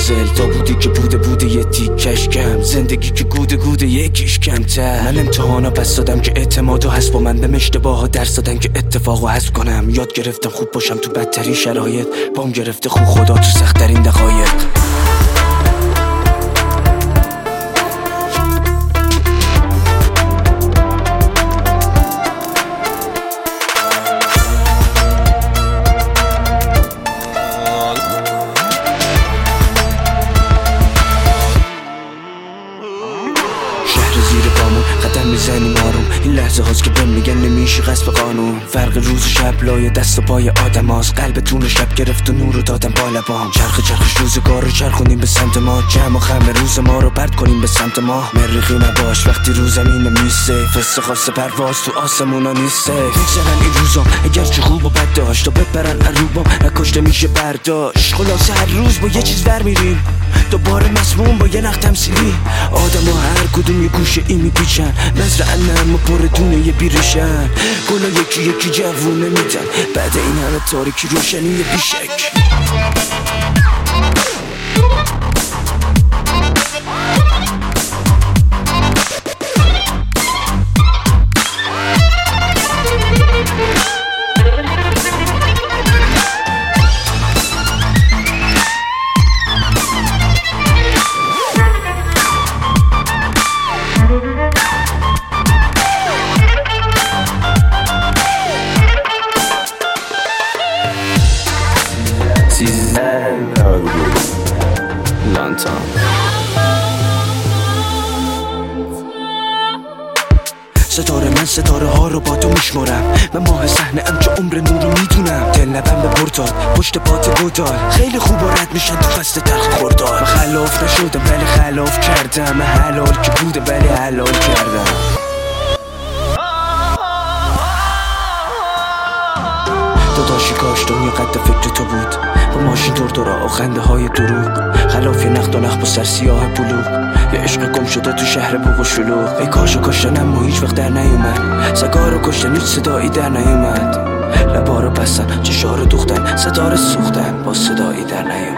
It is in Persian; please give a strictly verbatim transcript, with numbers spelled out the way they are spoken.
پازل تا بودی که بوده بوده یه تیکش کم، زندگی که گوده گوده یکیش کمتر. من امتحانا پس دادم که اعتمادو هست با من، بهم اشتباها درس دادن که اتفاقو حذف کنم. یاد گرفتم خوب باشم تو بدترین شرایط، بام گرفته خوب خدا تو سخت‌ترین دقایق. زیر پامون قدم میزنیم آروم، این لحظه هاست که بهم میگن نمیشی غصب قانون. فرق روز و شب لای دست و پای آدم هاست، قلبتون رو شب گرفت و نور رو دادم با لبام. چرخ چرخش روزگار رو چرخونیم به سمت ما، جمع و خم روز ما رو پرد کنیم به سمت ما. مریخی نباش وقتی رو زمین میسه، فسته خواسته پرواز تو آسمونا نیسته. میگذرن این روزام اگر چه خوب و بد داشت، تا بپرن اروبام نکشته میشه برداشت. خلاصه هر روز با یه چیز ور میریم، دوباره مسموم با یه نخ تمثیلی. آدم ها هر کدوم یه گوشه این میپیچن، نظر انم و پر دونه یه بیرشن. گلا یکی یکی جوونه میدن، بعد این همه تاریکی روشنی یه بیشک. ستاره من ستاره ها رو با تو میشمارم، من ماه صحنه ام که عمر نور رو میدونم. دل لبم به پرتاد پشت پات گودال، خیلی خوب و رد میشن تو فست تلخ خوردار. من خلاف نشدم ولی خلاف کردم، من حلال که بوده ولی حلال کردم. داداشی کاش دنیا قد فکر تو بود، با ماشین دور دورا و خنده های دروغ. خلاف یه نخت و نخ با سر سیاه بلوغ، یه عشق گم شده تو شهر بوق و شلوغ. ای کاشو کاشتن اما هیچ وقت در نیومد، سگا رو کشتن هیچ صدایی در نیومد. لبا رو بستن چشا رو دوختن، ستاره سوختن با صدایی در نیومد.